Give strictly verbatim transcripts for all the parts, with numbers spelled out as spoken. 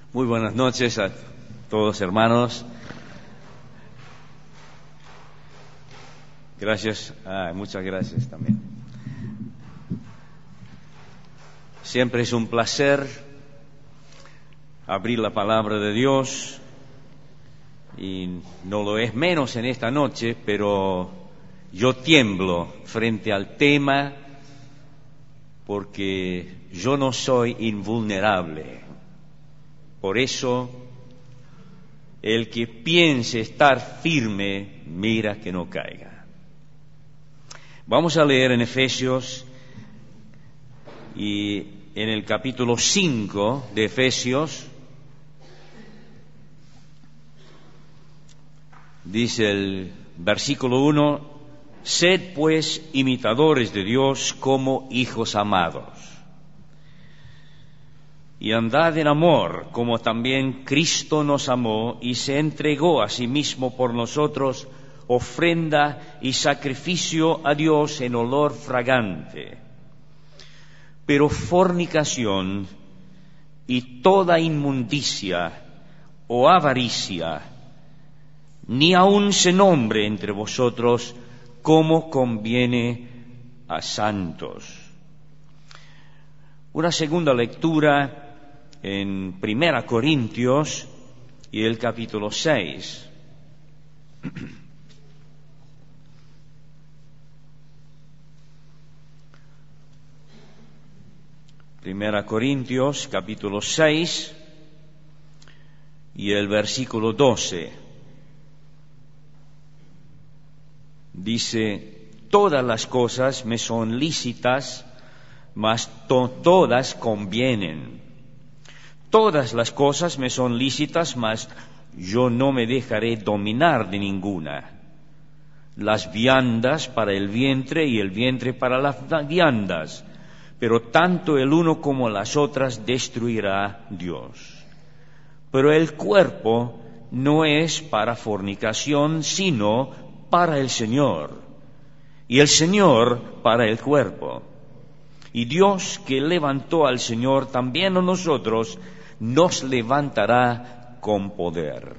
Muy buenas noches a todos, hermanos. Gracias, ah, muchas gracias también. Siempre es un placer abrir la palabra de Dios, y no lo es menos en esta noche, pero yo tiemblo frente al tema porque yo no soy invulnerable. Por eso, el que piense estar firme, mira que no caiga. Vamos a leer en Efesios, y en el capítulo cinco de Efesios, dice el versículo uno: sed pues imitadores de Dios como hijos amados, y andad en amor, como también Cristo nos amó y se entregó a sí mismo por nosotros, ofrenda y sacrificio a Dios en olor fragante. Pero fornicación y toda inmundicia o avaricia, ni aun se nombre entre vosotros como conviene a santos. Una segunda lectura en Primera Corintios y el capítulo seis. Primera Corintios, capítulo seis y el versículo doce. Dice: todas las cosas me son lícitas, mas to- todas convienen. Todas las cosas me son lícitas, mas yo no me dejaré dominar de ninguna. Las viandas para el vientre y el vientre para las viandas, pero tanto el uno como las otras destruirá Dios. Pero el cuerpo no es para fornicación, sino para el Señor, y el Señor para el cuerpo. Y Dios, que levantó al Señor, también a nosotros nos levantará con poder.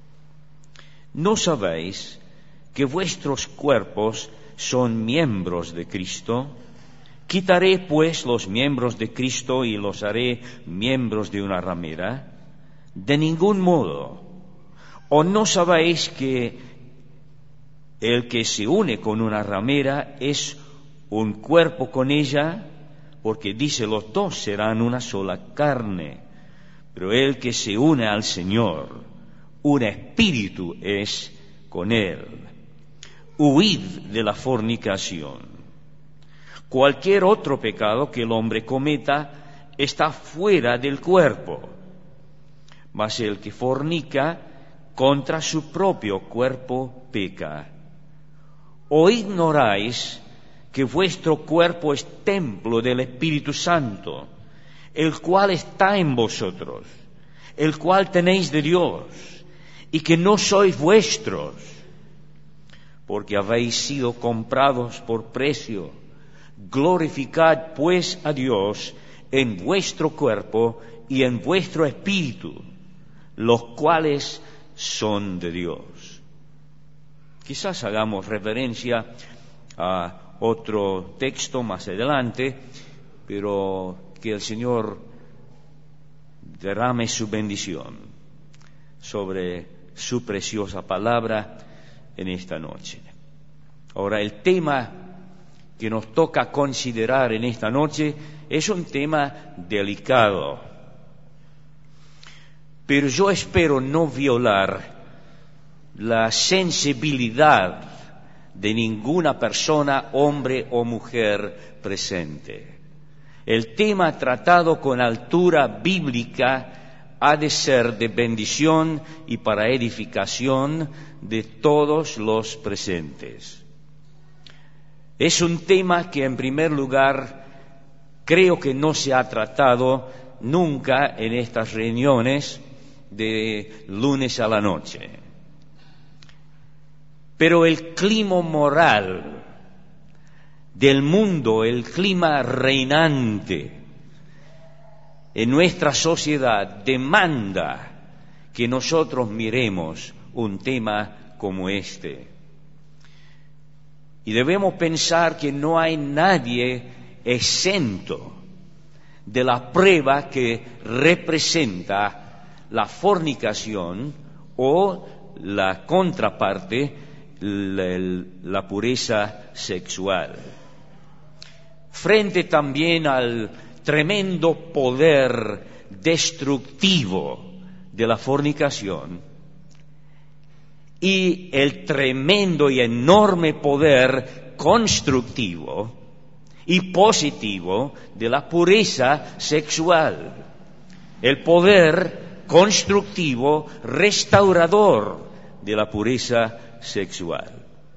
¿No sabéis que vuestros cuerpos son miembros de Cristo? ¿Quitaré pues los miembros de Cristo y los haré miembros de una ramera? De ningún modo. ¿O no sabéis que el que se une con una ramera es un cuerpo con ella? Porque dice, los dos serán una sola carne. Pero el que se une al Señor, un espíritu es con Él. Huid de la fornicación. Cualquier otro pecado que el hombre cometa está fuera del cuerpo, mas el que fornica contra su propio cuerpo peca. ¿O ignoráis que vuestro cuerpo es templo del Espíritu Santo, el cual está en vosotros, el cual tenéis de Dios, y que no sois vuestros, porque habéis sido comprados por precio? Glorificad pues a Dios en vuestro cuerpo y en vuestro espíritu, los cuales son de Dios. Quizás hagamos referencia a otro texto más adelante, pero que el Señor derrame su bendición sobre su preciosa palabra en esta noche. Ahora, el tema que nos toca considerar en esta noche es un tema delicado, pero yo espero no violar la sensibilidad de ninguna persona, hombre o mujer presente. El tema tratado con altura bíblica ha de ser de bendición y para edificación de todos los presentes. Es un tema que, en primer lugar, creo que no se ha tratado nunca en estas reuniones de lunes a la noche. Pero el clima moral del mundo, el clima reinante, en nuestra sociedad demanda que nosotros miremos un tema como este. Y debemos pensar que no hay nadie exento de la prueba que representa la fornicación o la contraparte, la, la pureza sexual. Frente también al tremendo poder destructivo de la fornicación y el tremendo y enorme poder constructivo y positivo de la pureza sexual, el poder constructivo, restaurador de la pureza sexual.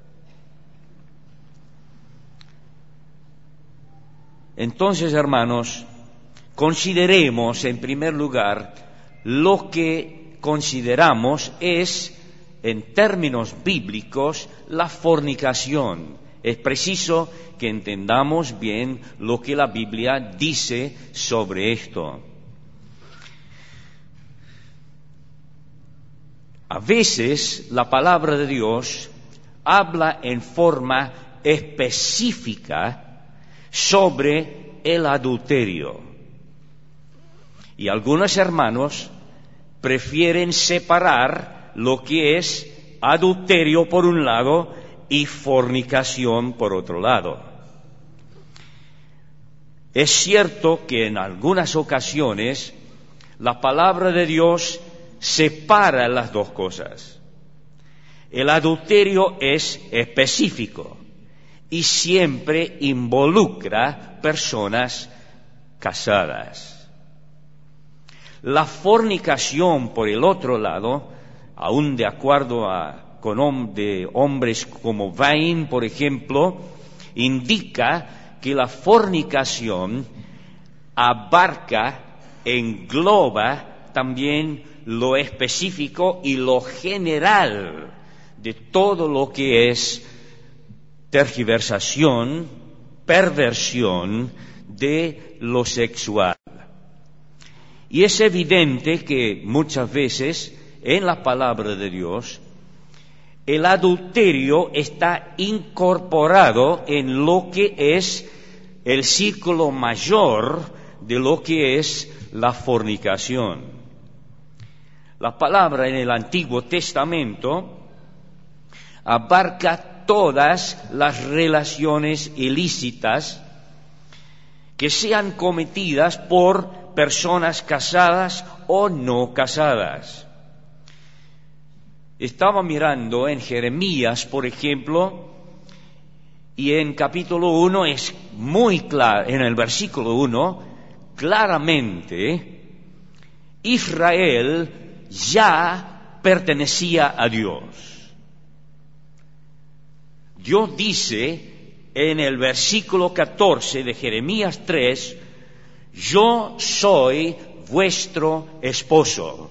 Entonces, hermanos, consideremos en primer lugar lo que consideramos es, en términos bíblicos, la fornicación. Es preciso que entendamos bien lo que la Biblia dice sobre esto. A veces la palabra de Dios habla en forma específica sobre el adulterio. Y algunos hermanos prefieren separar lo que es adulterio por un lado y fornicación por otro lado. Es cierto que en algunas ocasiones la palabra de Dios separa las dos cosas. El adulterio es específico y siempre involucra personas casadas. La fornicación, por el otro lado, aún de acuerdo a, con hom- de hombres como Vine, por ejemplo, indica que la fornicación abarca, engloba también lo específico y lo general de todo lo que es tergiversación, perversión de lo sexual. Y es evidente que muchas veces en la palabra de Dios el adulterio está incorporado en lo que es el círculo mayor de lo que es la fornicación. La palabra en el Antiguo Testamento abarca todas las relaciones ilícitas que sean cometidas por personas casadas o no casadas. Estaba mirando en Jeremías, por ejemplo, y en capítulo uno es muy claro, en el versículo uno, claramente, Israel ya pertenecía a Dios. Dios dice en el versículo catorce de Jeremías tres, yo soy vuestro esposo.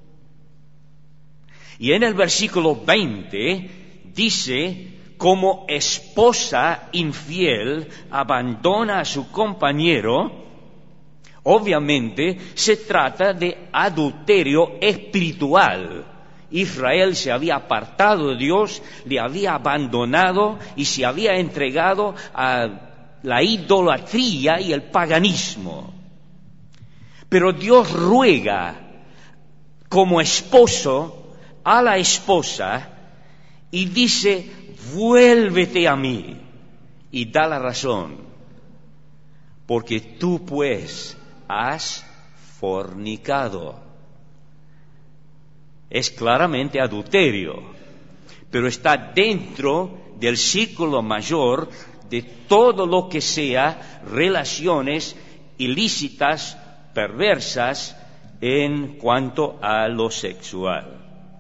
Y en el versículo veinte dice, como esposa infiel abandona a su compañero. Obviamente se trata de adulterio espiritual. Israel se había apartado de Dios, le había abandonado y se había entregado a la idolatría y el paganismo. Pero Dios ruega como esposo a la esposa y dice, vuélvete a mí, y da la razón, porque tú pues has fornicado. Es claramente adulterio, pero está dentro del círculo mayor de todo lo que sea relaciones ilícitas, perversas en cuanto a lo sexual.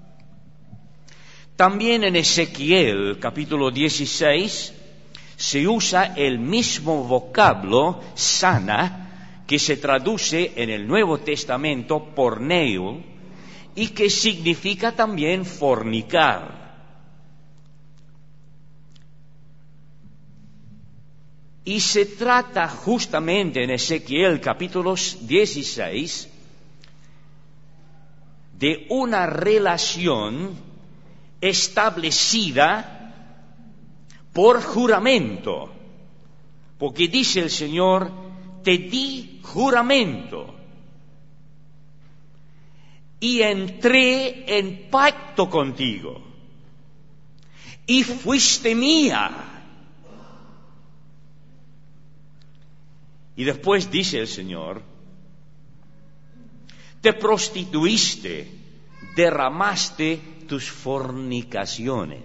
También en Ezequiel capítulo dieciséis se usa el mismo vocablo, sana, que se traduce en el Nuevo Testamento porneio y que significa también fornicar. Y se trata justamente en Ezequiel capítulo dieciséis de una relación establecida por juramento, porque dice el Señor, te di juramento y entré en pacto contigo y fuiste mía. Y después dice el Señor, te prostituiste, derramaste tus fornicaciones.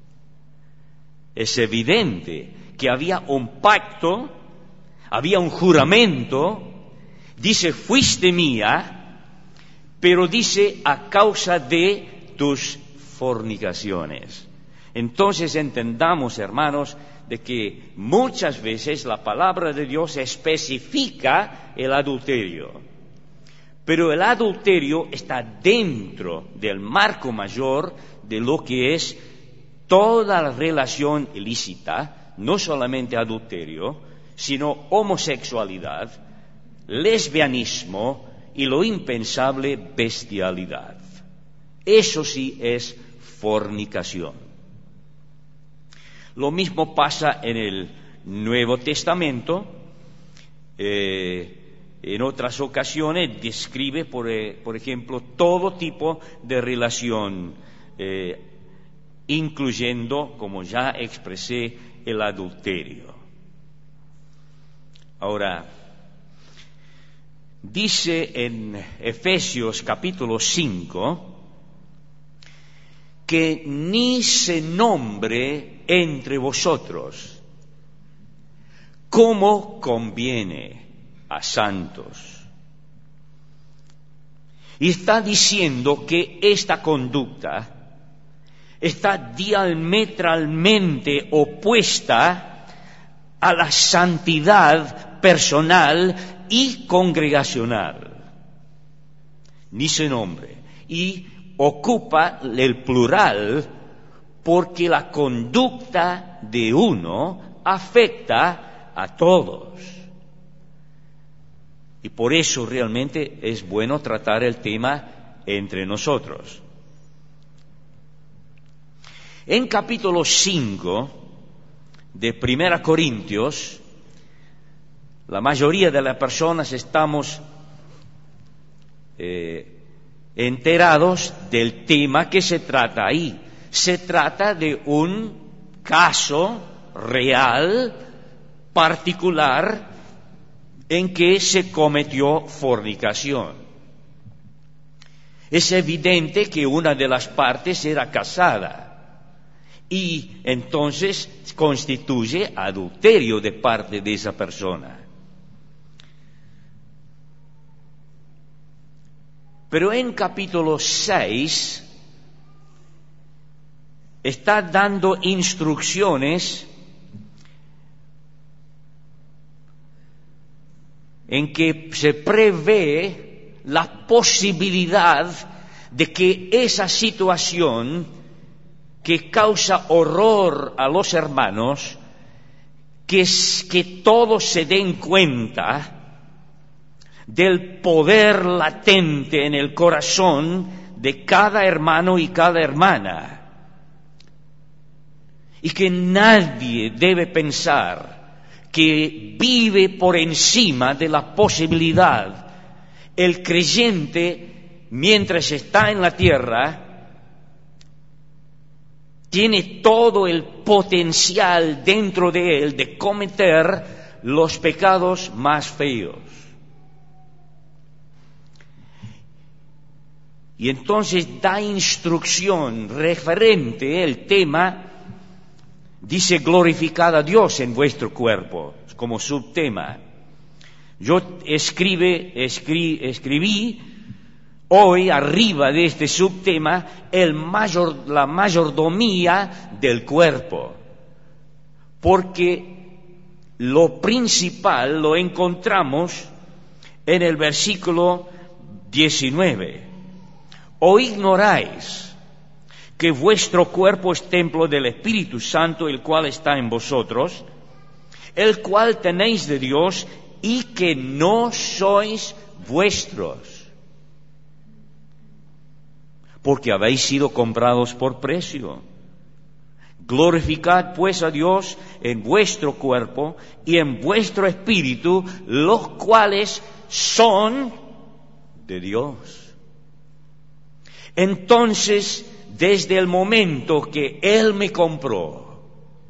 Es evidente que había un pacto, había un juramento, dice, fuiste mía, pero dice, a causa de tus fornicaciones. Entonces entendamos, hermanos, de que muchas veces la palabra de Dios especifica el adulterio, pero el adulterio está dentro del marco mayor de lo que es toda la relación ilícita, no solamente adulterio, sino homosexualidad, lesbianismo y lo impensable, bestialidad. Eso sí es fornicación. Lo mismo pasa en el Nuevo Testamento. Eh, en otras ocasiones describe, por, eh, por ejemplo, todo tipo de relación, eh, incluyendo, como ya expresé, el adulterio. Ahora, dice en Efesios capítulo cinco, que ni se nombre entre vosotros como conviene a santos. Y está diciendo que esta conducta está diametralmente opuesta a la santidad personal y congregacional. Ni se nombre. Y ocupa el plural porque la conducta de uno afecta a todos. Y por eso realmente es bueno tratar el tema entre nosotros. En capítulo cinco de Primera Corintios, la mayoría de las personas estamos eh, enterados del tema que se trata ahí. Se trata de un caso real, particular, en que se cometió fornicación. Es evidente que una de las partes era casada y entonces constituye adulterio de parte de esa persona. Pero en capítulo seis está dando instrucciones en que se prevé la posibilidad de que esa situación que causa horror a los hermanos, que, que todos se den cuenta del poder latente en el corazón de cada hermano y cada hermana, y que nadie debe pensar que vive por encima de la posibilidad. El creyente, mientras está en la tierra, tiene todo el potencial dentro de él de cometer los pecados más feos. Y entonces da instrucción referente al tema. Dice, glorificad a Dios en vuestro cuerpo, como subtema. Yo escribe, escri, escribí hoy, arriba de este subtema, el mayor, la mayordomía del cuerpo. Porque lo principal lo encontramos en el versículo diecinueve. ¿O ignoráis que vuestro cuerpo es templo del Espíritu Santo, el cual está en vosotros, el cual tenéis de Dios y que no sois vuestros, porque habéis sido comprados por precio. Glorificad pues a Dios en vuestro cuerpo y en vuestro espíritu, los cuales son de Dios. Entonces, desde el momento que Él me compró,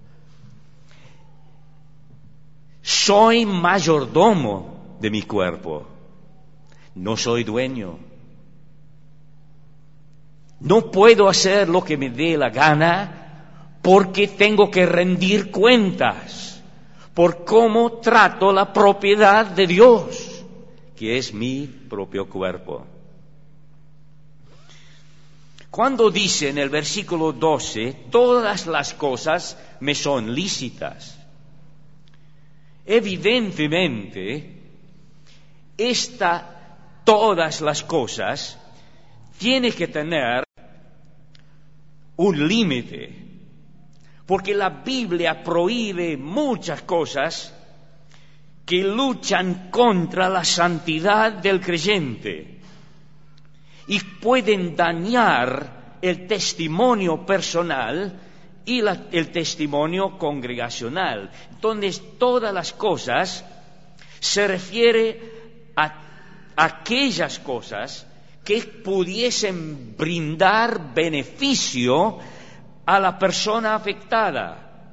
soy mayordomo de mi cuerpo, no soy dueño. No puedo hacer lo que me dé la gana, porque tengo que rendir cuentas por cómo trato la propiedad de Dios, que es mi propio cuerpo. Cuando dice en el versículo doce, todas las cosas me son lícitas, evidentemente, esta todas las cosas tiene que tener un límite. Porque la Biblia prohíbe muchas cosas que luchan contra la santidad del creyente y pueden dañar el testimonio personal y la, el testimonio congregacional. Entonces, todas las cosas se refiere a aquellas cosas que pudiesen brindar beneficio a la persona afectada.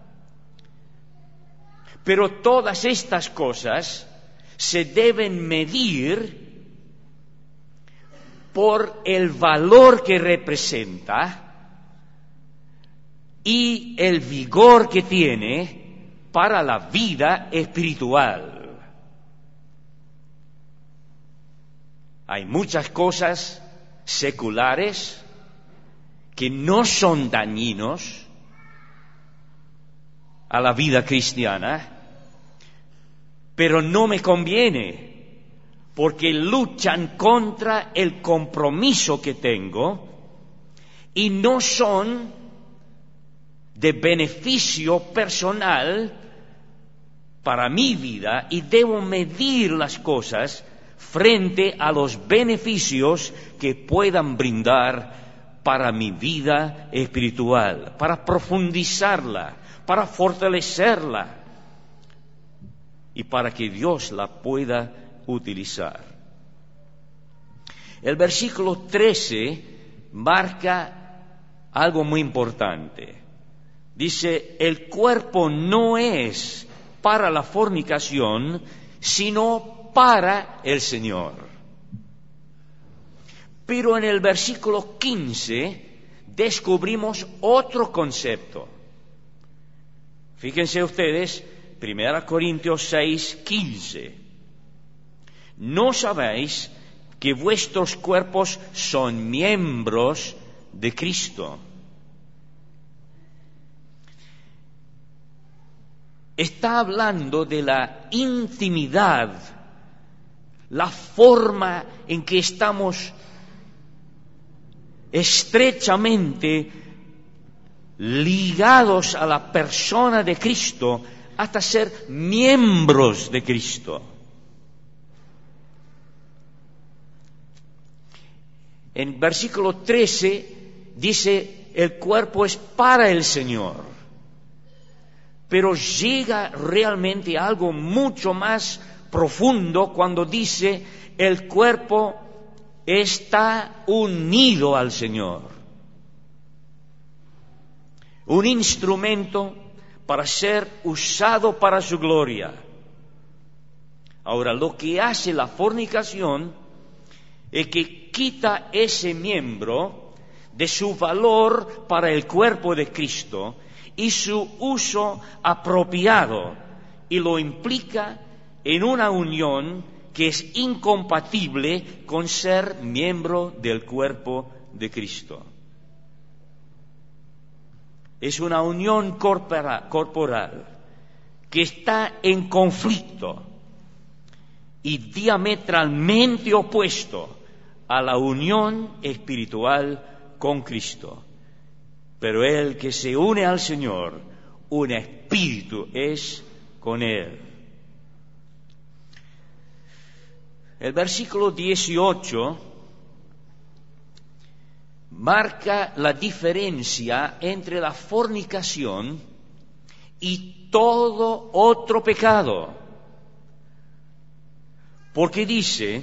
Pero todas estas cosas se deben medir por el valor que representa y el vigor que tiene para la vida espiritual. Hay muchas cosas seculares que no son dañinos a la vida cristiana, pero no me conviene, porque luchan contra el compromiso que tengo y no son de beneficio personal para mi vida, y debo medir las cosas frente a los beneficios que puedan brindar para mi vida espiritual, para profundizarla, para fortalecerla y para que Dios la pueda utilizar. El versículo trece marca algo muy importante. Dice, el cuerpo no es para la fornicación, sino para el Señor. Pero en el versículo quince descubrimos otro concepto. Fíjense ustedes, primera Corintios seis, quince. ¿No sabéis que vuestros cuerpos son miembros de Cristo? Está hablando de la intimidad, la forma en que estamos estrechamente ligados a la persona de Cristo hasta ser miembros de Cristo. En versículo trece dice, el cuerpo es para el Señor, pero llega realmente a algo mucho más profundo cuando dice, el cuerpo está unido al Señor. Un instrumento para ser usado para su gloria. Ahora, lo que hace la fornicación es que quita ese miembro de su valor para el cuerpo de Cristo y su uso apropiado, y lo implica en una unión que es incompatible con ser miembro del cuerpo de Cristo. Es una unión corpora, corporal que está en conflicto y diametralmente opuesto a la unión espiritual con Cristo. Pero el que se une al Señor, un espíritu es con Él. El versículo dieciocho marca la diferencia entre la fornicación y todo otro pecado. Porque dice,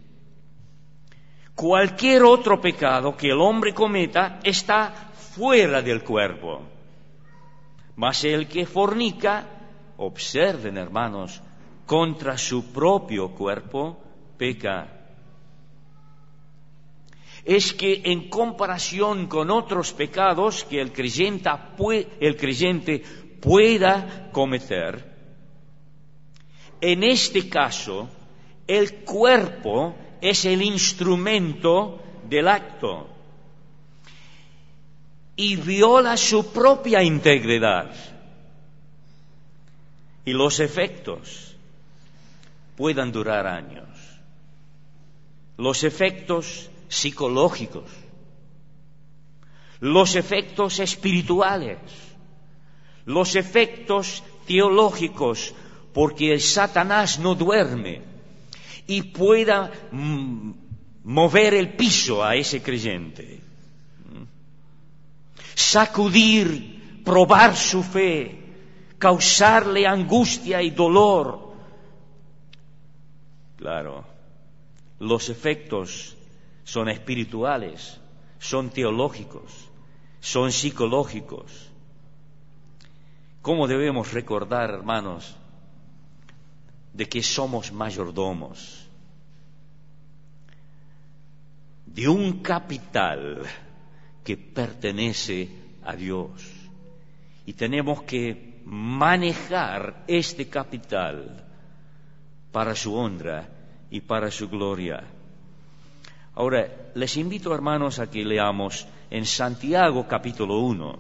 cualquier otro pecado que el hombre cometa está fuera del cuerpo. Mas el que fornica, observen hermanos, contra su propio cuerpo peca. Es que en comparación con otros pecados que el creyente, el creyente pueda cometer, en este caso, el cuerpo es el instrumento del acto y viola su propia integridad. Y los efectos puedan durar años. Los efectos psicológicos, los efectos espirituales, los efectos teológicos, porque el Satanás no duerme y pueda mm, mover el piso a ese creyente, sacudir, probar su fe, causarle angustia y dolor. Claro, los efectos son espirituales, son teológicos, son psicológicos. ¿Cómo debemos recordar, hermanos, de que somos mayordomos de un capital que pertenece a Dios? Y tenemos que manejar este capital para su honra y para su gloria. Ahora, les invito, hermanos, a que leamos en Santiago capítulo uno.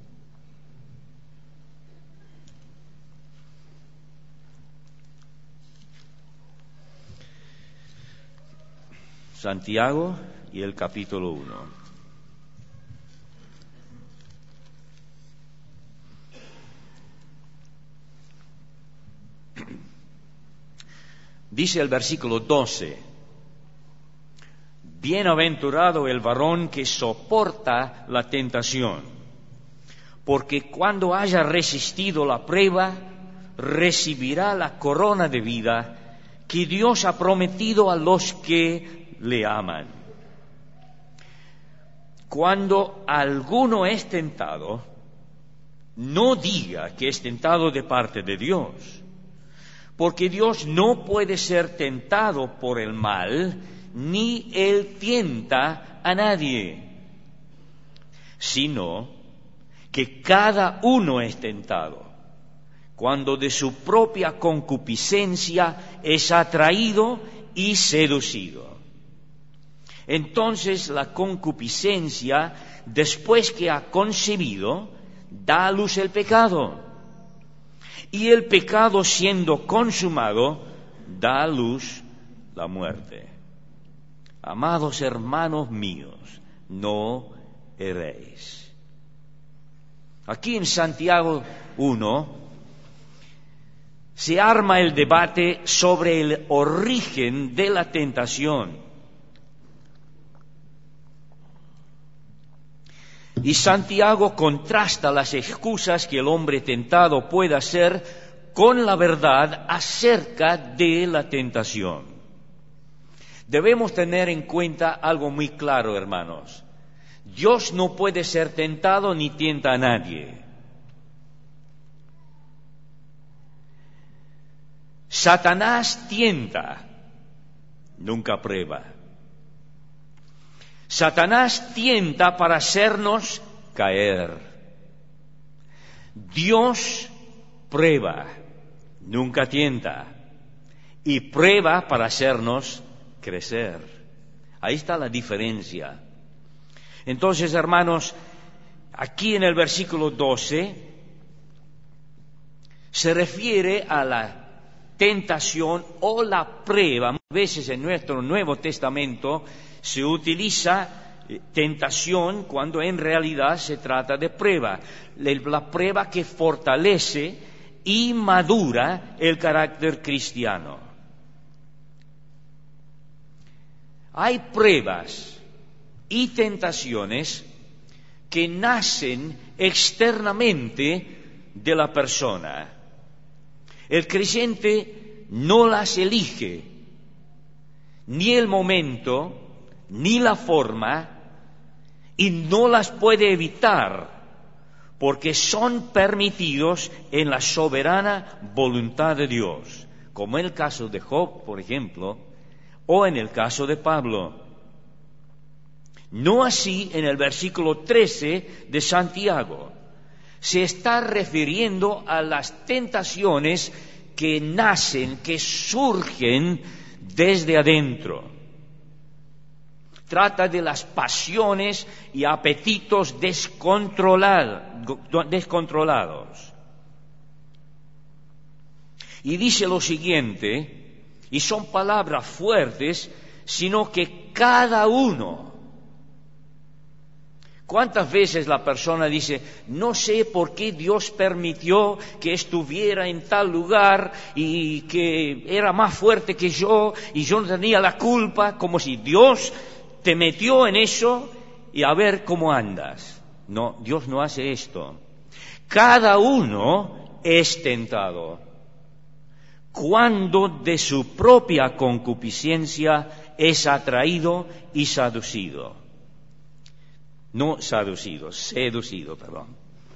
Santiago y el capítulo uno. Dice el versículo doce: Bienaventurado el varón que soporta la tentación, porque cuando haya resistido la prueba, recibirá la corona de vida que Dios ha prometido a los que le aman. Cuando alguno es tentado, no diga que es tentado de parte de Dios, porque Dios no puede ser tentado por el mal, ni Él tienta a nadie, sino que cada uno es tentado cuando de su propia concupiscencia es atraído y seducido. Entonces la concupiscencia, después que ha concebido, da a luz el pecado, y el pecado, siendo consumado, da a luz la muerte. Amados hermanos míos, no erréis. Aquí en Santiago uno se arma el debate sobre el origen de la tentación. Y Santiago contrasta las excusas que el hombre tentado puede hacer con la verdad acerca de la tentación. Debemos tener en cuenta algo muy claro, hermanos. Dios no puede ser tentado ni tienta a nadie. Satanás tienta, nunca prueba. Satanás tienta para hacernos caer. Dios prueba, nunca tienta. Y prueba para hacernos crecer. Ahí está la diferencia. Entonces, hermanos, aquí en el versículo doce se refiere a la tentación o la prueba. Muchas veces en nuestro Nuevo Testamento se utiliza tentación cuando en realidad se trata de prueba. La prueba que fortalece y madura el carácter cristiano. Hay pruebas y tentaciones que nacen externamente de la persona. El creyente no las elige, ni el momento, ni la forma, y no las puede evitar, porque son permitidos en la soberana voluntad de Dios, como en el caso de Job, por ejemplo, o en el caso de Pablo. No así en el versículo trece de Santiago. Se está refiriendo a las tentaciones que nacen, que surgen desde adentro. Trata de las pasiones y apetitos descontrolados. Y dice lo siguiente, y son palabras fuertes, sino que cada uno. ¿Cuántas veces la persona dice, no sé por qué Dios permitió que estuviera en tal lugar y que era más fuerte que yo y yo no tenía la culpa, como si Dios te metió en eso y a ver cómo andas? No, Dios no hace esto. Cada uno es tentado cuando de su propia concupiscencia es atraído y seducido. No seducido, seducido, perdón.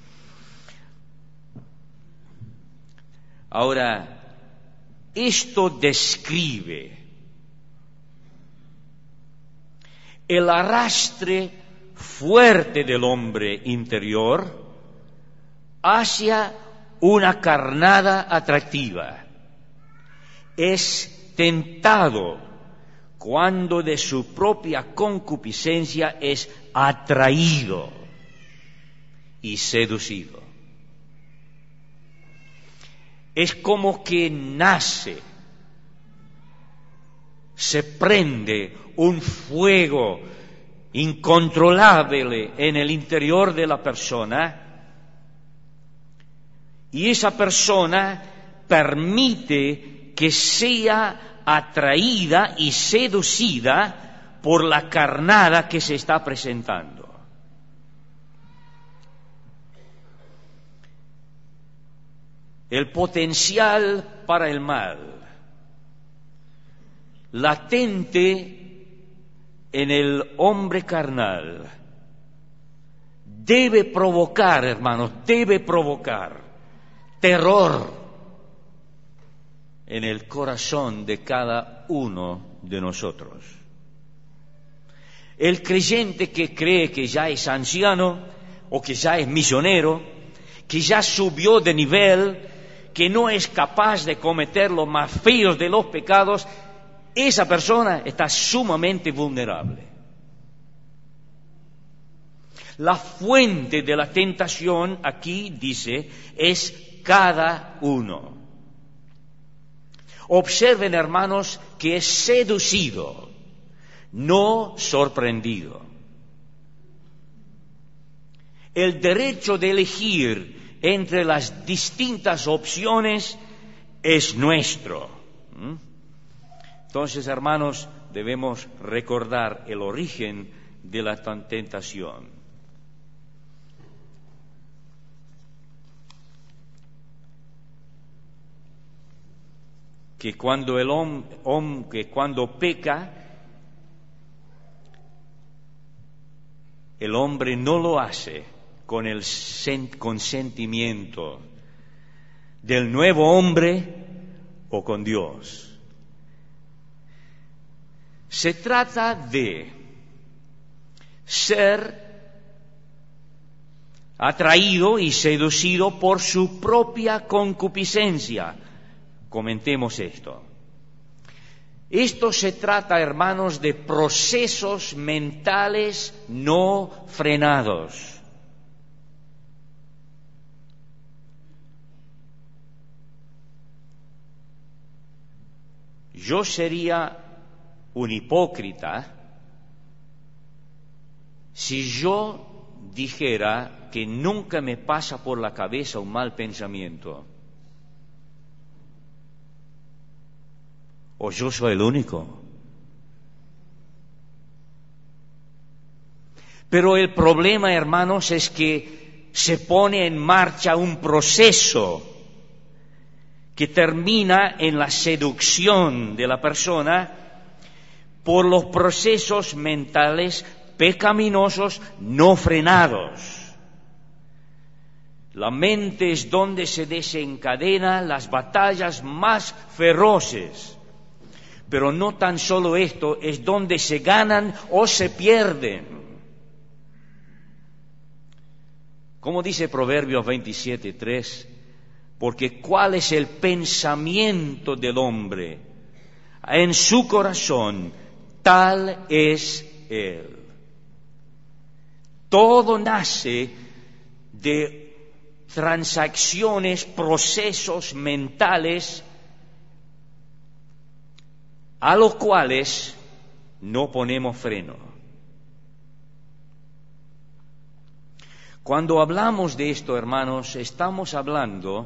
Ahora, esto describe el arrastre fuerte del hombre interior hacia una carnada atractiva. Es tentado cuando de su propia concupiscencia es atraído y seducido. Es como que nace, se prende un fuego incontrolable en el interior de la persona y esa persona permite que sea atraída y seducida por la carnada que se está presentando. El potencial para el mal, latente en el hombre carnal, debe provocar, hermanos, debe provocar terror en el corazón de cada uno de nosotros. El creyente que cree que ya es anciano o que ya es misionero, que ya subió de nivel, que no es capaz de cometer los más feos de los pecados, esa persona está sumamente vulnerable. La fuente de la tentación, aquí dice, es cada uno. Observen, hermanos, que es seducido, no sorprendido. El derecho de elegir entre las distintas opciones es nuestro. Entonces, hermanos, debemos recordar el origen de la tentación. Que cuando el hombre, que cuando peca, el hombre no lo hace con el consentimiento del nuevo hombre o con Dios. Se trata de ser atraído y seducido por su propia concupiscencia. Comentemos esto. Esto se trata, hermanos, de procesos mentales no frenados. Yo sería un hipócrita si yo dijera que nunca me pasa por la cabeza un mal pensamiento. ¿O yo soy el único? Pero el problema, hermanos, es que se pone en marcha un proceso que termina en la seducción de la persona por los procesos mentales pecaminosos no frenados. La mente es donde se desencadenan las batallas más feroces. Pero no tan solo esto, es donde se ganan o se pierden. Como dice Proverbios veintisiete, tres, porque ¿cuál es el pensamiento del hombre? En su corazón, tal es él. Todo nace de transacciones, procesos mentales a los cuales no ponemos freno. Cuando hablamos de esto, hermanos, estamos hablando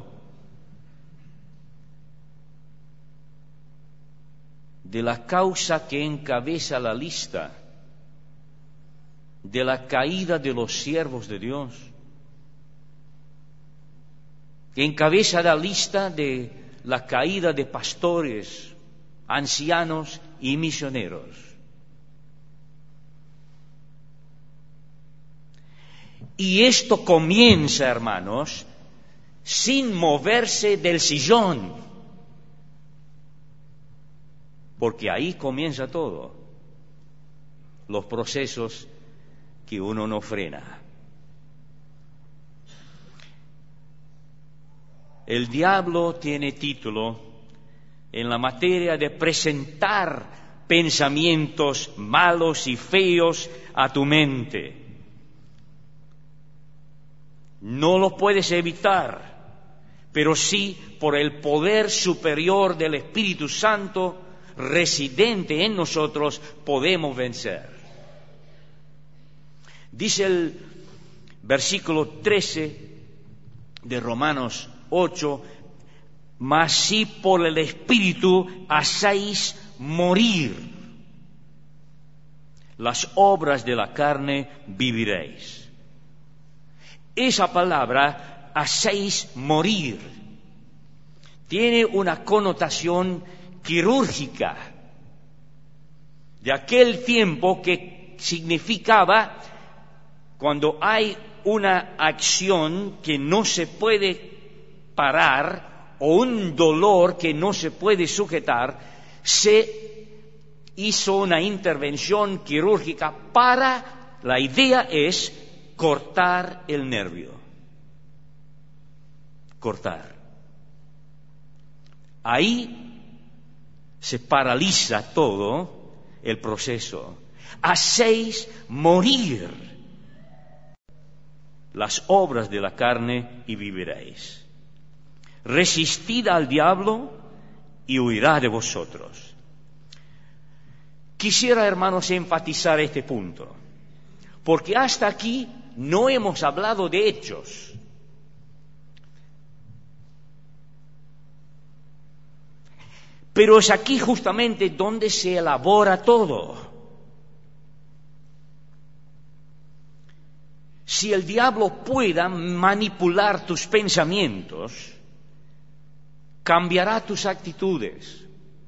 de la causa que encabeza la lista de la caída de los siervos de Dios, que encabeza la lista de la caída de pastores, ancianos y misioneros. Y esto comienza, hermanos, sin moverse del sillón, porque ahí comienza todo, los procesos que uno no frena. El diablo tiene título en la materia de presentar pensamientos malos y feos a tu mente. No lo puedes evitar, pero sí por el poder superior del Espíritu Santo residente en nosotros podemos vencer. Dice el versículo trece de Romanos ocho, mas si por el Espíritu hacéis morir las obras de la carne, viviréis. Esa palabra, hacéis morir, tiene una connotación quirúrgica de aquel tiempo que significaba cuando hay una acción que no se puede parar o un dolor que no se puede sujetar, se hizo una intervención quirúrgica para, la idea es cortar el nervio. Cortar. Ahí se paraliza todo el proceso. Hacéis morir las obras de la carne y viviréis. Resistid al diablo y huirá de vosotros. Quisiera, hermanos, enfatizar este punto, porque hasta aquí no hemos hablado de hechos. Pero es aquí justamente donde se elabora todo. Si el diablo pueda manipular tus pensamientos, cambiará tus actitudes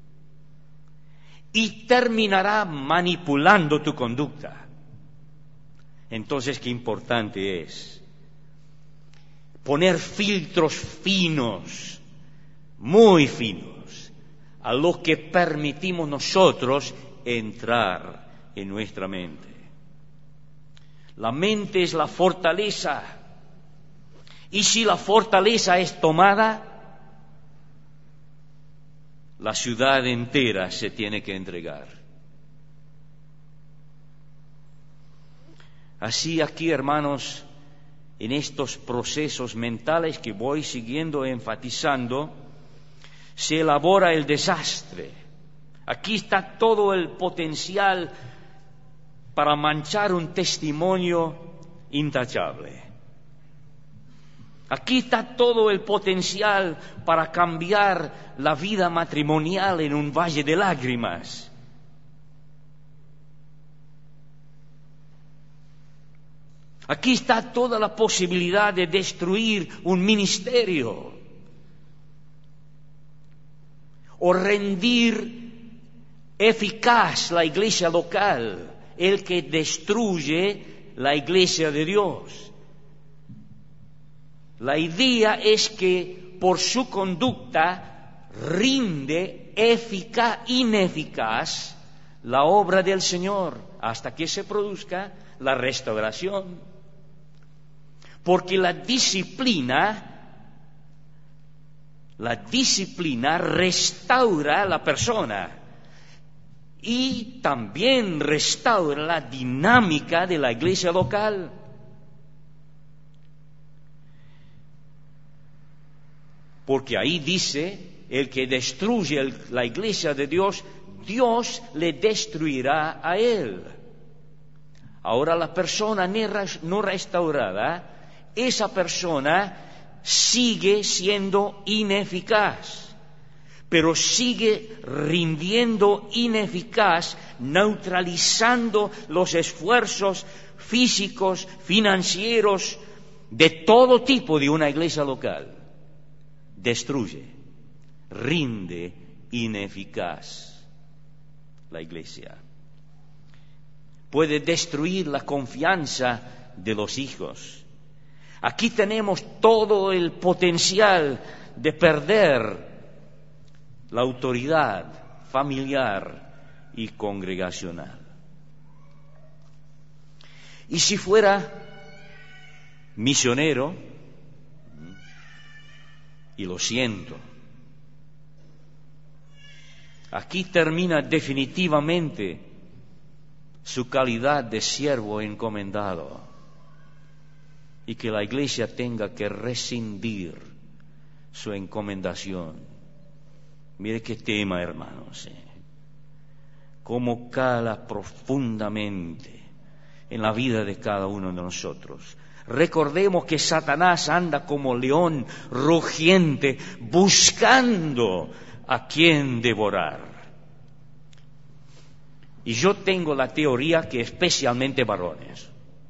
y terminará manipulando tu conducta. Entonces, qué importante es poner filtros finos, muy finos, a lo que permitimos nosotros entrar en nuestra mente. La mente es la fortaleza, y si la fortaleza es tomada, la ciudad entera se tiene que entregar. Así aquí, hermanos, en estos procesos mentales que voy siguiendo enfatizando, se elabora el desastre. Aquí está todo el potencial para manchar un testimonio intachable. Aquí está todo el potencial para cambiar la vida matrimonial en un valle de lágrimas. Aquí está toda la posibilidad de destruir un ministerio o rendir eficaz la iglesia local, el que destruye la iglesia de Dios. La idea es que por su conducta rinde eficaz, ineficaz la obra del Señor hasta que se produzca la restauración. Porque la disciplina, la disciplina restaura a la persona y también restaura la dinámica de la iglesia local. Porque ahí dice, el que destruye el, la iglesia de Dios, Dios le destruirá a él. Ahora la persona no restaurada, esa persona sigue siendo ineficaz, pero sigue rindiendo ineficaz, neutralizando los esfuerzos físicos, financieros, de todo tipo de una iglesia local. Destruye, rinde ineficaz la iglesia. Puede destruir la confianza de los hijos. Aquí tenemos todo el potencial de perder la autoridad familiar y congregacional. Y si fuera misionero, y lo siento, aquí termina definitivamente su calidad de siervo encomendado, y que la iglesia tenga que rescindir su encomendación. Mire qué tema, hermanos, ¿eh? Cómo cala profundamente en la vida de cada uno de nosotros. Recordemos que Satanás anda como león rugiente buscando a quien devorar. Y yo tengo la teoría que especialmente varones.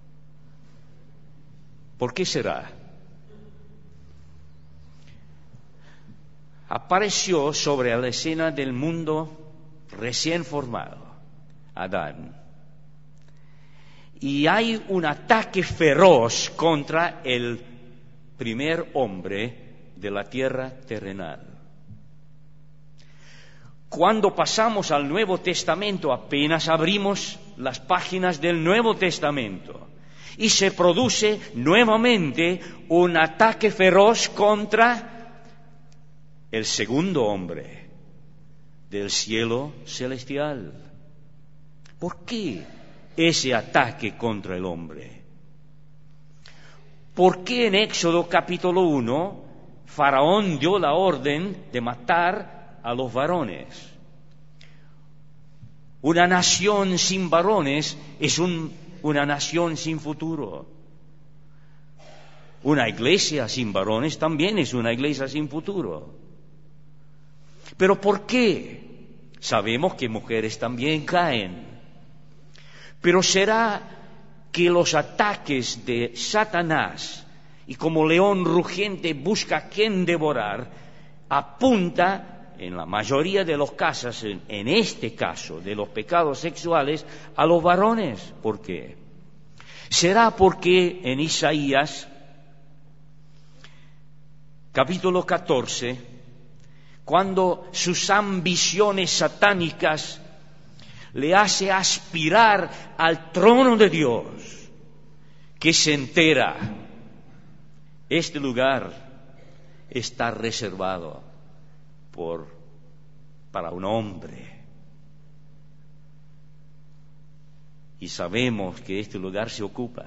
¿Por qué será? Apareció sobre la escena del mundo recién formado, Adán. Y hay un ataque feroz contra el primer hombre de la tierra terrenal. Cuando pasamos al Nuevo Testamento, apenas abrimos las páginas del Nuevo Testamento, y se produce nuevamente un ataque feroz contra el segundo hombre del cielo celestial. ¿Por qué ese ataque contra el hombre? ¿Por qué en Éxodo capítulo uno Faraón dio la orden de matar a los varones? Una nación sin varones es un, una nación sin futuro. Una iglesia sin varones también es una iglesia sin futuro. ¿Pero por qué? Sabemos que mujeres también caen. Pero será que los ataques de Satanás, y como león rugiente busca a quien devorar, apunta, en la mayoría de los casos, en, en este caso de los pecados sexuales, a los varones. ¿Por qué? ¿Será porque en Isaías, capítulo catorce, cuando sus ambiciones satánicas le hace aspirar al trono de Dios, que se entera, este lugar está reservado por, para un hombre? Y sabemos que este lugar se ocupa.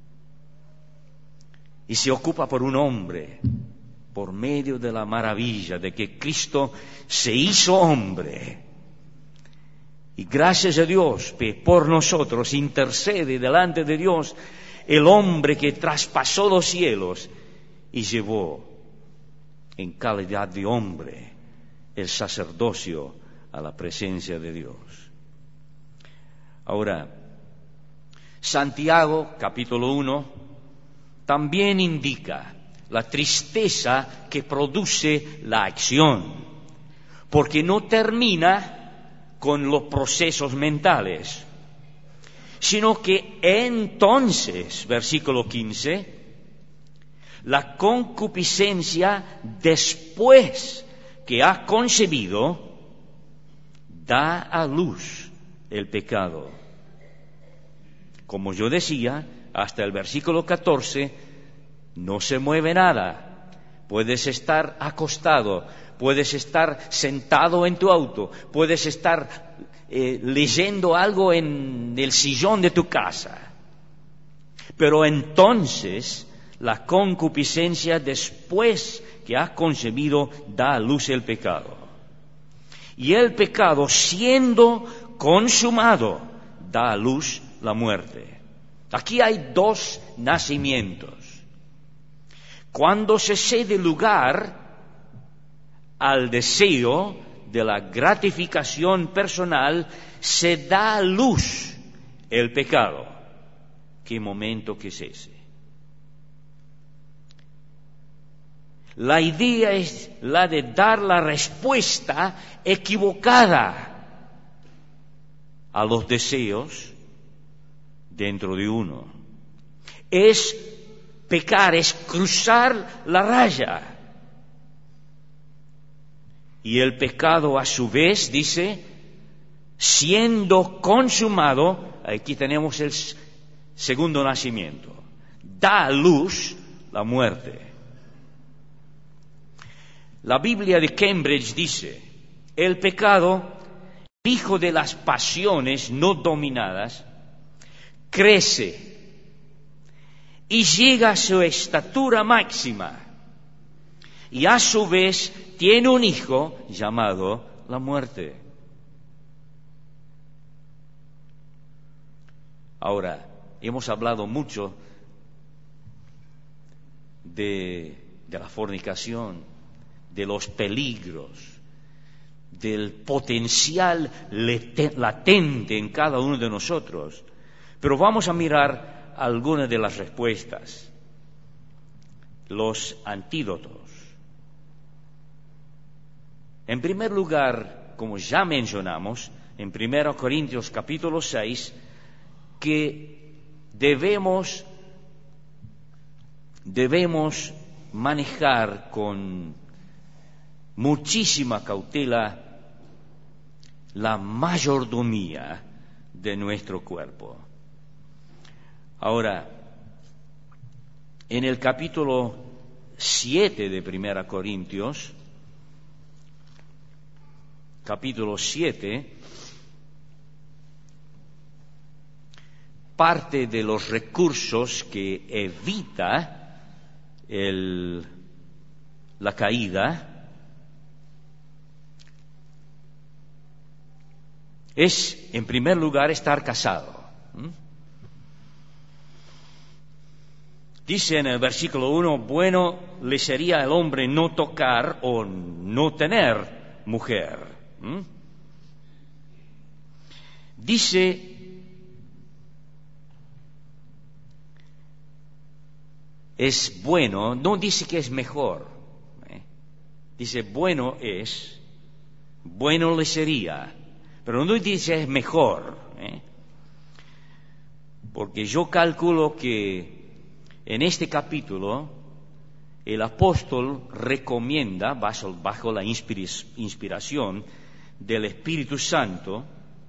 Y se ocupa por un hombre, por medio de la maravilla de que Cristo se hizo hombre. Y gracias a Dios que por nosotros intercede delante de Dios el hombre que traspasó los cielos y llevó en calidad de hombre el sacerdocio a la presencia de Dios. Ahora, Santiago, capítulo uno, también indica la tristeza que produce la acción, porque no termina con los procesos mentales, sino que entonces, versículo quince, la concupiscencia después que ha concebido, da a luz el pecado. Como yo decía, hasta el versículo catorce, no se mueve nada. Puedes estar acostado, puedes estar sentado en tu auto, puedes estar eh, leyendo algo en el sillón de tu casa. Pero entonces, la concupiscencia después que ha concebido, da a luz el pecado. Y el pecado, siendo consumado, da a luz la muerte. Aquí hay dos nacimientos. Cuando se cede lugar al deseo de la gratificación personal, se da a luz el pecado. ¿Qué momento que es ese? La idea es la de dar la respuesta equivocada a los deseos dentro de uno. Es pecar, es cruzar la raya. Y el pecado a su vez, dice, siendo consumado, aquí tenemos el segundo nacimiento, da a luz la muerte. La Biblia de Cambridge dice, el pecado, hijo de las pasiones no dominadas, crece y llega a su estatura máxima y a su vez tiene un hijo llamado la muerte. Ahora, hemos hablado mucho de, de la fornicación, de los peligros, del potencial latente en cada uno de nosotros. Pero vamos a mirar algunas de las respuestas, los antídotos. En primer lugar, como ya mencionamos, en primera Corintios capítulo seis, que debemos, debemos manejar con muchísima cautela la mayordomía de nuestro cuerpo. Ahora, en el capítulo siete de Primera Corintios, capítulo siete, parte de los recursos que evita el, la caída es, en primer lugar, estar casado. ¿Mm? Dice en el versículo uno, bueno le sería al hombre no tocar o no tener mujer. ¿Mm? Dice, es bueno, no dice que es mejor. ¿eh? Dice, bueno es, bueno le sería. Pero no dice es mejor, ¿eh? Porque yo calculo que en este capítulo el apóstol recomienda, bajo, bajo la inspiración del Espíritu Santo,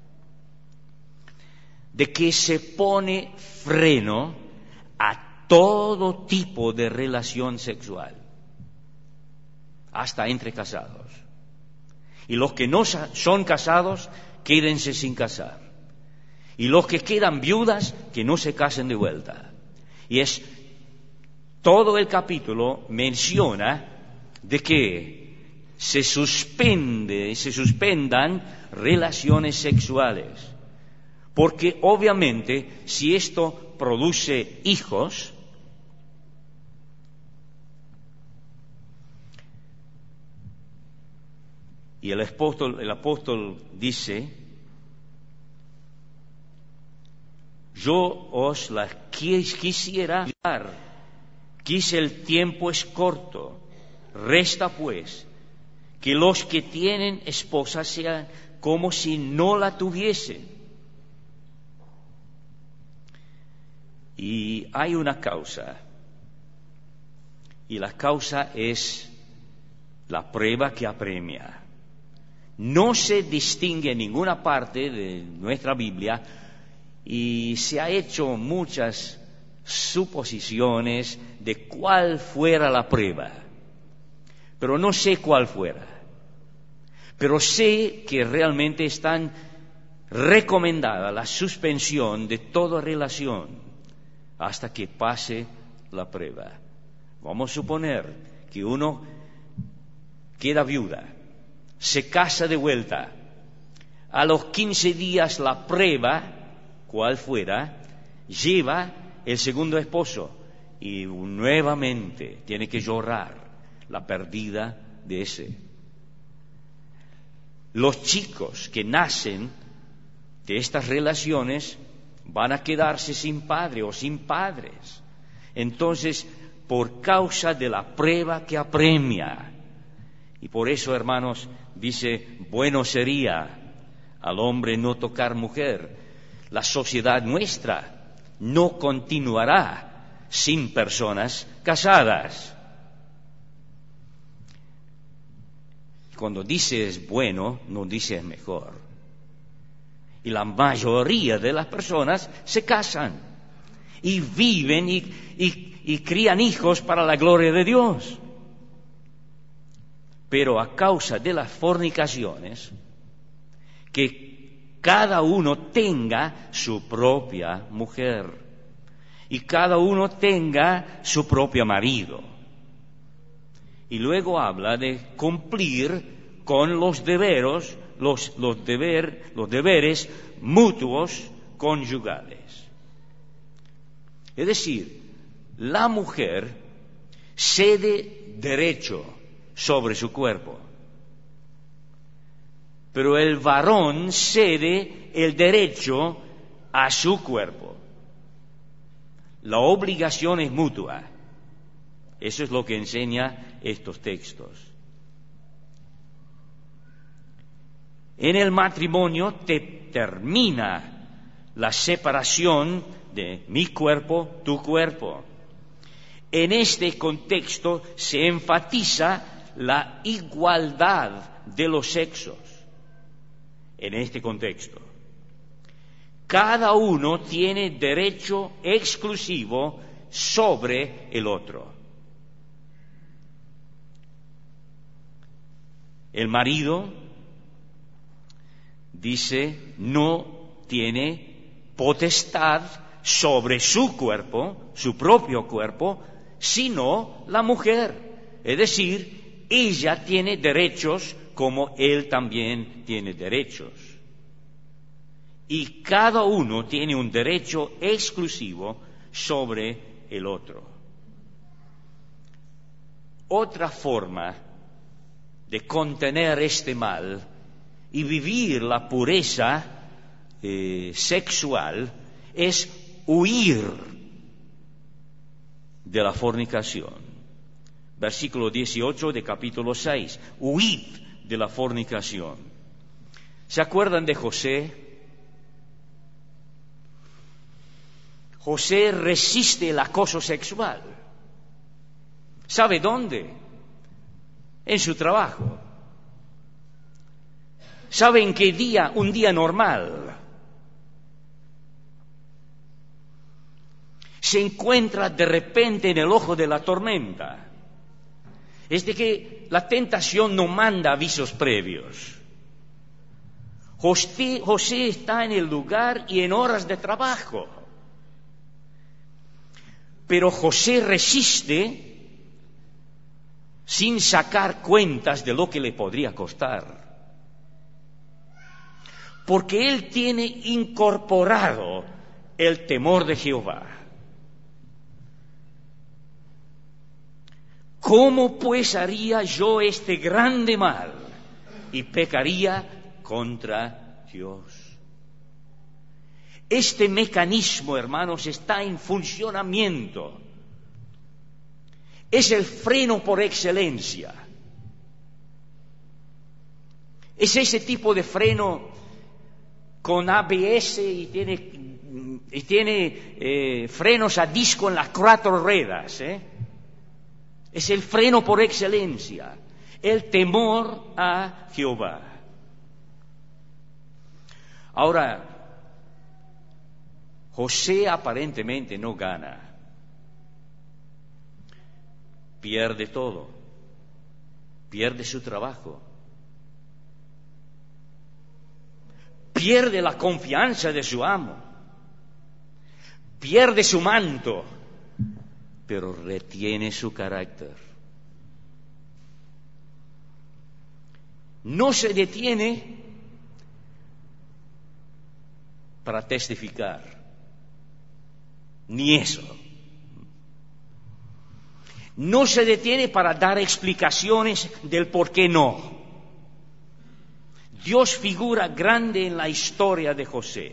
de que se pone freno a todo tipo de relación sexual, hasta entre casados. Y los que no son casados, quédense sin casar. Y los que quedan viudas, que no se casen de vuelta. Y es todo el capítulo menciona de que se suspende, se suspendan relaciones sexuales. Porque obviamente, si esto produce hijos, Y el apóstol, el apóstol dice, yo os la quisiera dar, quise el tiempo es corto, resta pues que los que tienen esposa sean como si no la tuviesen. Y hay una causa, y la causa es la prueba que apremia. No se distingue en ninguna parte de nuestra Biblia y se ha hecho muchas suposiciones de cuál fuera la prueba, pero no sé cuál fuera. Pero sé que realmente están recomendada la suspensión de toda relación hasta que pase la prueba. Vamos a suponer que uno queda viuda, se casa de vuelta. A los quince días la prueba, cual fuera, lleva el segundo esposo y nuevamente tiene que llorar la pérdida de ese. Los chicos que nacen de estas relaciones van a quedarse sin padre o sin padres. Entonces, por causa de la prueba que apremia. Y por eso, hermanos, dice, bueno sería al hombre no tocar mujer. La sociedad nuestra no continuará sin personas casadas. Cuando dice es bueno, no dice es mejor. Y la mayoría de las personas se casan y viven y, y, y crían hijos para la gloria de Dios. Pero a causa de las fornicaciones, que cada uno tenga su propia mujer y cada uno tenga su propio marido. Y luego habla de cumplir con los deberes, los, los, deber, los deberes mutuos conyugales. Es decir, la mujer cede derecho sobre su cuerpo, pero el varón cede el derecho a su cuerpo. La obligación es mutua. Eso es lo que enseña estos textos. En el matrimonio te termina la separación de mi cuerpo, tu cuerpo. En este contexto se enfatiza la igualdad de los sexos. En este contexto, cada uno tiene derecho exclusivo sobre el otro. El marido, dice, no tiene potestad sobre su cuerpo, su propio cuerpo, sino la mujer. Es decir, ella tiene derechos como él también tiene derechos. Y cada uno tiene un derecho exclusivo sobre el otro. Otra forma de contener este mal y vivir la pureza eh, sexual es huir de la fornicación. Versículo dieciocho de capítulo seis. Huid de la fornicación. ¿Se acuerdan de José? José resiste el acoso sexual. ¿Sabe dónde? En su trabajo. ¿Sabe en qué día? Un día normal. Se encuentra de repente en el ojo de la tormenta. Es de que la tentación no manda avisos previos. José, José está en el lugar y en horas de trabajo. Pero José resiste sin sacar cuentas de lo que le podría costar. Porque él tiene incorporado el temor de Jehová. ¿Cómo pues haría yo este grande mal y pecaría contra Dios. Este mecanismo, hermanos, está en funcionamiento. Es el freno por excelencia. Es ese tipo de freno con A B S y tiene, y tiene eh, frenos a disco en las cuatro ruedas. ¿eh? Es el freno por excelencia. El temor a Jehová. Ahora, José aparentemente no gana. Pierde todo. Pierde su trabajo. Pierde la confianza de su amo. Pierde su manto. Pero retiene su carácter. No se detiene para testificar. Ni eso. No se detiene para dar explicaciones del por qué no. Dios figura grande en la historia de José.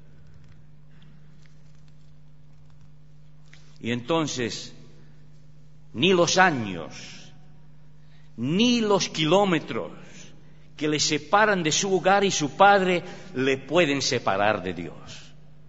Y entonces, ni los años, ni los kilómetros que le separan de su hogar y su padre le pueden separar de Dios.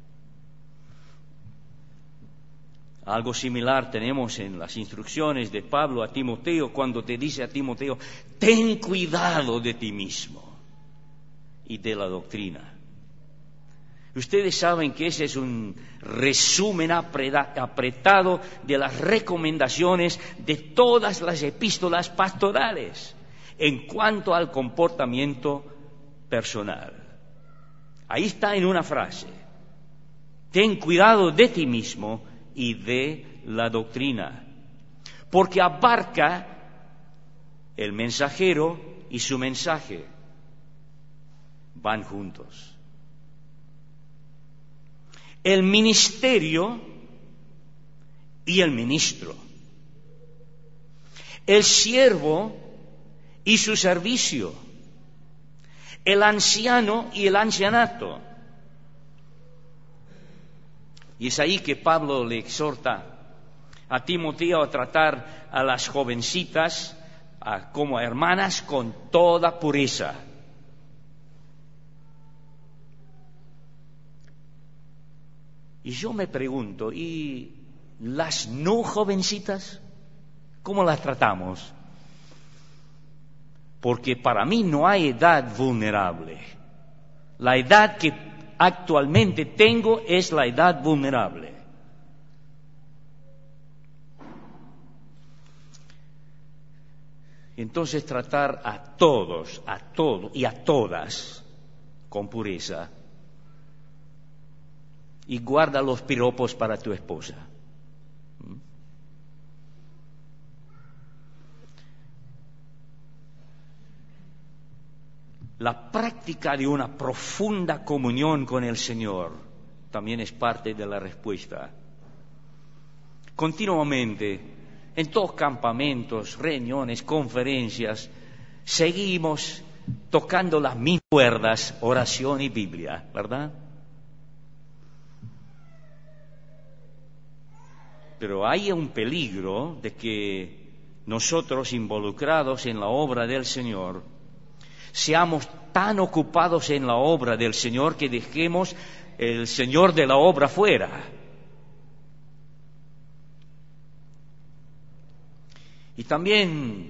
Algo similar tenemos en las instrucciones de Pablo a Timoteo cuando te dice a Timoteo, ten cuidado de ti mismo y de la doctrina. Ustedes saben que ese es un resumen apretado de las recomendaciones de todas las epístolas pastorales en cuanto al comportamiento personal. Ahí está en una frase, ten cuidado de ti mismo y de la doctrina, porque abarca el mensajero y su mensaje, van juntos. El ministerio y el ministro, el siervo y su servicio, el anciano y el ancianato. Y es ahí que Pablo le exhorta a Timoteo a tratar a las jovencitas a, como hermanas con toda pureza. Y yo me pregunto, ¿y las no jovencitas? ¿Cómo las tratamos? Porque para mí no hay edad vulnerable. La edad que actualmente tengo es la edad vulnerable. Entonces tratar a todos, a todos y a todas con pureza. Y guarda los piropos para tu esposa. La práctica de una profunda comunión con el Señor también es parte de la respuesta. Continuamente, en todos campamentos, reuniones, conferencias, seguimos tocando las mismas cuerdas, oración y Biblia, ¿verdad? Pero hay un peligro de que nosotros, involucrados en la obra del Señor, seamos tan ocupados en la obra del Señor que dejemos el Señor de la obra fuera. Y también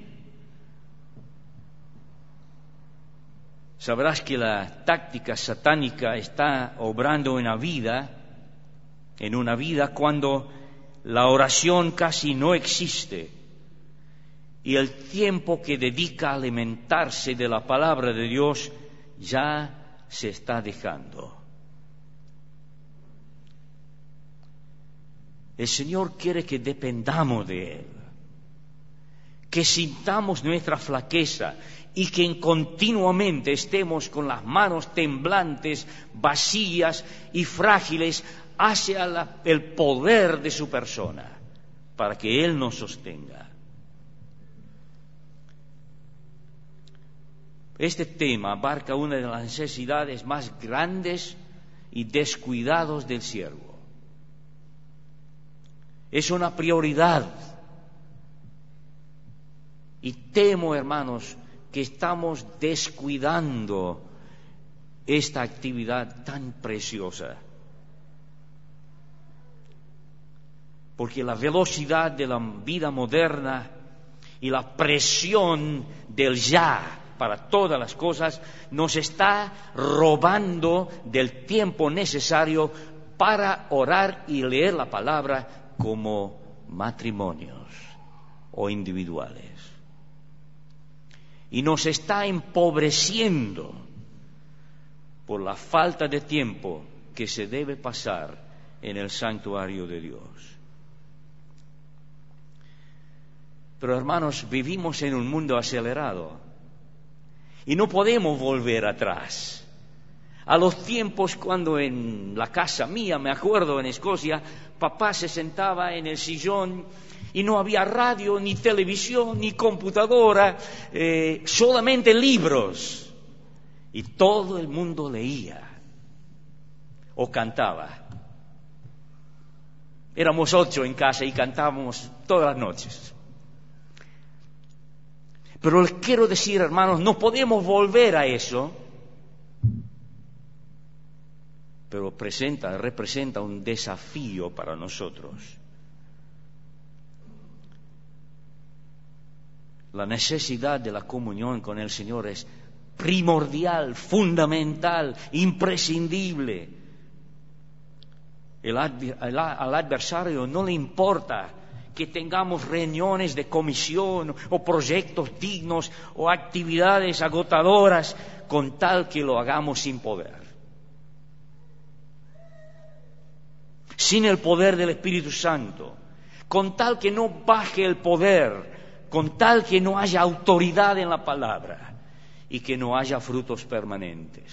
sabrás que la táctica satánica está obrando en la vida, en una vida cuando la oración casi no existe. Y el tiempo que dedica a alimentarse de la palabra de Dios ya se está dejando. El Señor quiere que dependamos de Él, que sintamos nuestra flaqueza y que continuamente estemos con las manos temblantes, vacías y frágiles hacia la, el poder de su persona, para que Él nos sostenga. Este tema abarca una de las necesidades más grandes y descuidados del siervo. Es una prioridad. Y temo, hermanos, que estamos descuidando esta actividad tan preciosa. Porque la velocidad de la vida moderna y la presión del ya para todas las cosas nos está robando del tiempo necesario para orar y leer la palabra como matrimonios o individuales. Y nos está empobreciendo por la falta de tiempo que se debe pasar en el santuario de Dios. Pero hermanos, vivimos en un mundo acelerado y no podemos volver atrás. A los tiempos cuando en la casa mía, me acuerdo en Escocia, papá se sentaba en el sillón y no había radio, ni televisión, ni computadora, eh, solamente libros. Y todo el mundo leía o cantaba. Éramos ocho en casa y cantábamos todas las noches. Pero les quiero decir, hermanos, no podemos volver a eso, pero presenta, representa un desafío para nosotros. La necesidad de la comunión con el Señor es primordial, fundamental, imprescindible. El adver, el, al adversario no le importa que tengamos reuniones de comisión o proyectos dignos o actividades agotadoras con tal que lo hagamos sin poder. Sin el poder del Espíritu Santo, con tal que no baje el poder, con tal que no haya autoridad en la palabra y que no haya frutos permanentes.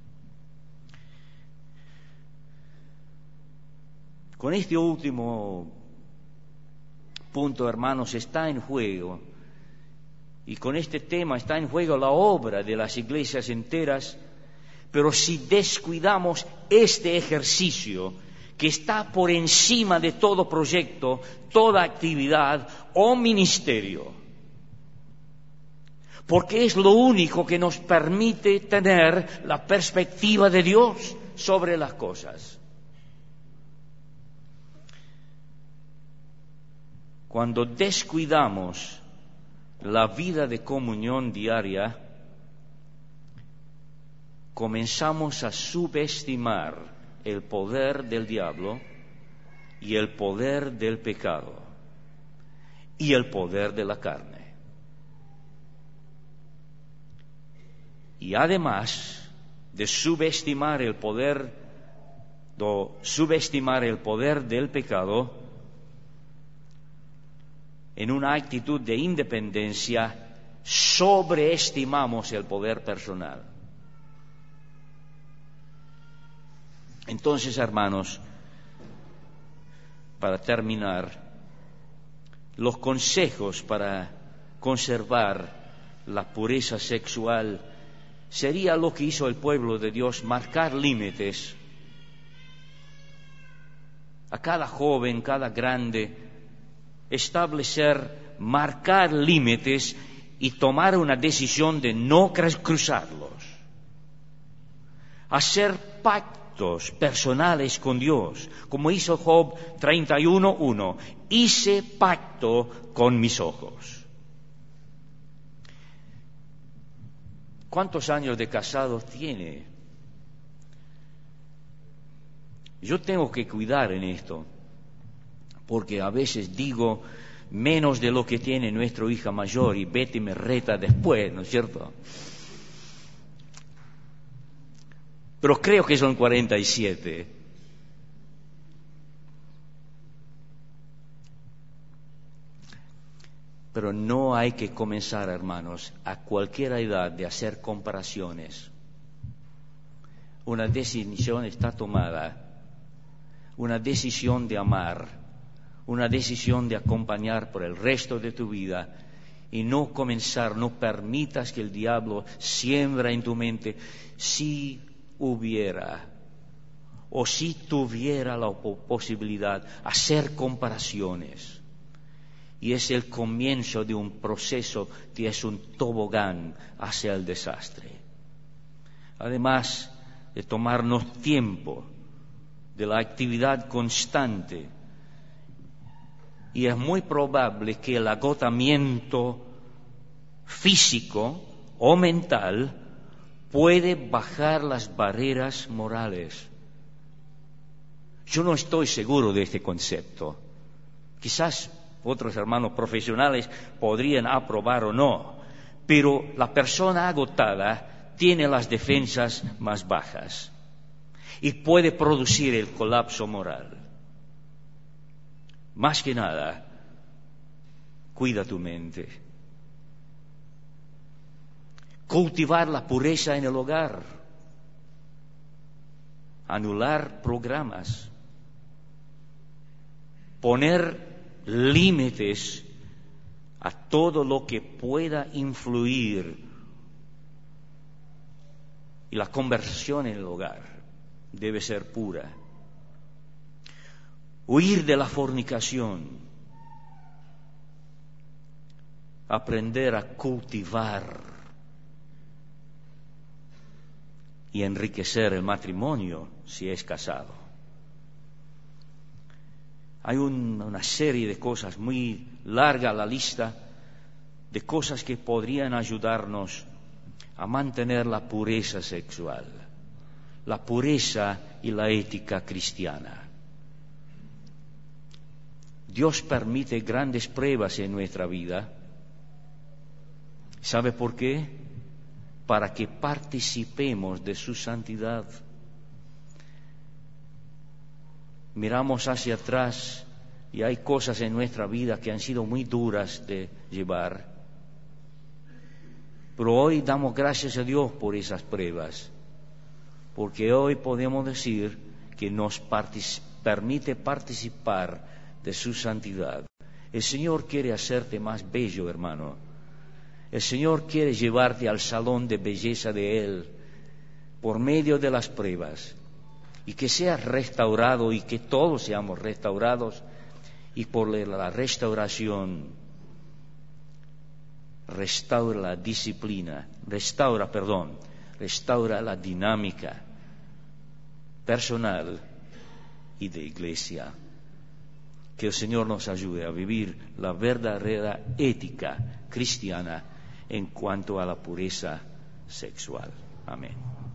Con este último punto, hermanos, está en juego, y con este tema está en juego la obra de las iglesias enteras, pero si descuidamos este ejercicio que está por encima de todo proyecto, toda actividad o ministerio, porque es lo único que nos permite tener la perspectiva de Dios sobre las cosas. Cuando descuidamos la vida de comunión diaria, comenzamos a subestimar el poder del diablo y el poder del pecado y el poder de la carne. Y además de subestimar el poder, de subestimar el poder del pecado, en una actitud de independencia, sobreestimamos el poder personal. Entonces, hermanos, para terminar, los consejos para conservar la pureza sexual sería lo que hizo el pueblo de Dios: marcar límites. A cada joven, cada grande, establecer, marcar límites y tomar una decisión de no cruzarlos. Hacer pactos personales con Dios, como hizo Job treinta y uno uno. Hice pacto con mis ojos. ¿Cuántos años de casado tiene? Yo tengo que cuidar en esto, porque a veces digo menos de lo que tiene nuestra hija mayor y Betty me reta después, ¿no es cierto? Pero creo que son cuarenta y siete. Pero no hay que comenzar, hermanos, a cualquier edad de hacer comparaciones. Una decisión está tomada, una decisión de amar, una decisión de acompañar por el resto de tu vida, y no comenzar, no permitas que el diablo siembra en tu mente si hubiera o si tuviera la posibilidad hacer comparaciones. Y es el comienzo de un proceso que es un tobogán hacia el desastre. Además de tomarnos tiempo de la actividad constante, y es muy probable que el agotamiento físico o mental puede bajar las barreras morales. Yo no estoy seguro de este concepto. Quizás otros hermanos profesionales podrían aprobar o no, pero la persona agotada tiene las defensas más bajas y puede producir el colapso moral. Más que nada, cuida tu mente. Cultivar la pureza en el hogar. Anular programas. Poner límites a todo lo que pueda influir. Y la conversación en el hogar debe ser pura. Huir de la fornicación. Aprender a cultivar y enriquecer el matrimonio si es casado. Hay un, una serie de cosas, muy larga la lista, de cosas que podrían ayudarnos a mantener la pureza sexual, la pureza y la ética cristiana. Dios permite grandes pruebas en nuestra vida. ¿Sabe por qué? Para que participemos de su santidad. Miramos hacia atrás y hay cosas en nuestra vida que han sido muy duras de llevar. Pero hoy damos gracias a Dios por esas pruebas, porque hoy podemos decir que nos partic- permite participar de su santidad. El Señor quiere hacerte más bello, hermano. El Señor quiere llevarte al salón de belleza de Él por medio de las pruebas, y que seas restaurado y que todos seamos restaurados, y por la restauración restaura la disciplina, restaura, perdón, restaura la dinámica personal y de iglesia. Que el Señor nos ayude a vivir la verdadera ética cristiana en cuanto a la pureza sexual. Amén.